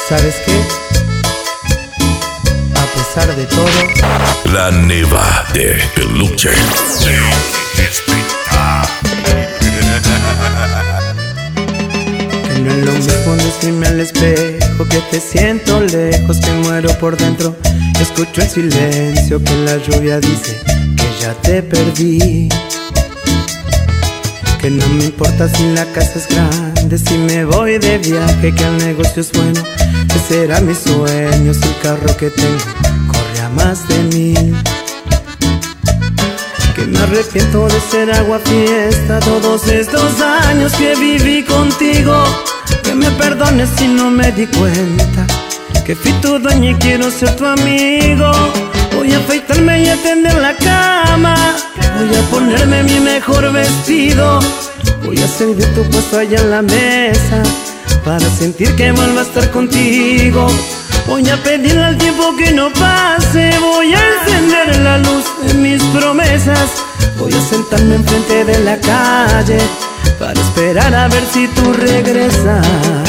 ¿Sabes qué? A pesar de todo, La Neva de Peluche. que no es lo mismo decirme al espejo que te siento lejos, que muero por dentro. Escucho el silencio que la lluvia dice que ya te perdí. Que no me importa si la casa es grande, si me voy de viaje, que el negocio es bueno, que será mi sueño si el carro que tengo corre a más de 1000. Que me arrepiento de ser agua fiesta todos estos años que viví contigo. Que me perdones si no me di cuenta que fui tu dueño y quiero ser tu amigo. Voy a afeitarme y a tender la cama, voy a ponerme mi mejor vestido, voy a servir tu puesto allá en la mesa para sentir que vuelvo a estar contigo. Voy a pedirle al tiempo que no pase, voy a encender la luz de mis promesas, voy a sentarme enfrente de la calle para esperar a ver si tú regresas.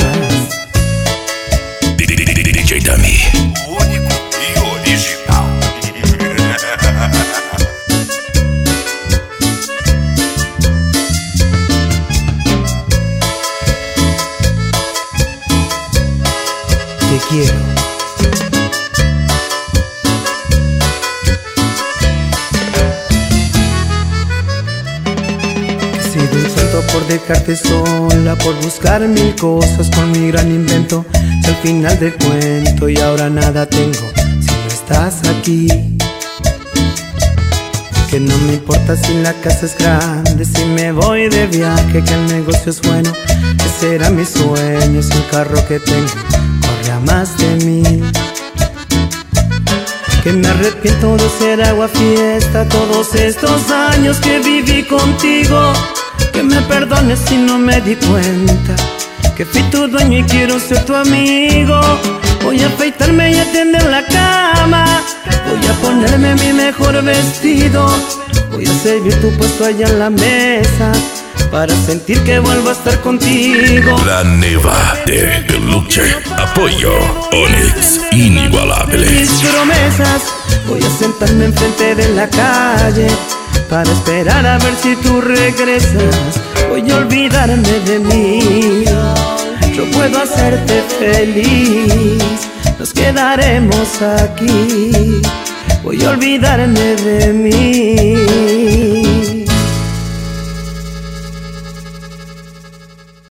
DJ Dami. Único e original. Te quiero. He sido un santo por dejarte sola, por buscar mil cosas con mi gran invento. Si al final del cuento y ahora nada tengo si no estás aquí. Que no me importa si la casa es grande, si me voy de viaje, que el negocio es bueno, que será mi sueño si el carro que tengo corre a más de 1000. Que me arrepiento de ser agua fiesta todos estos años que viví contigo. Que me perdones si no me di cuenta que fui tu dueño y quiero ser tu amigo. Voy a afeitarme y a tender la cama, voy a ponerme mi mejor vestido, voy a servir tu puesto allá en la mesa para sentir que vuelvo a estar contigo. La Neva de Peluche. Apoyo Onyx inigualable. Mis promesas, voy a sentarme enfrente de la calle para esperar a ver si tú regresas. Voy a olvidarme de mí, yo puedo hacerte feliz, nos quedaremos aquí. Voy a olvidarme de mí.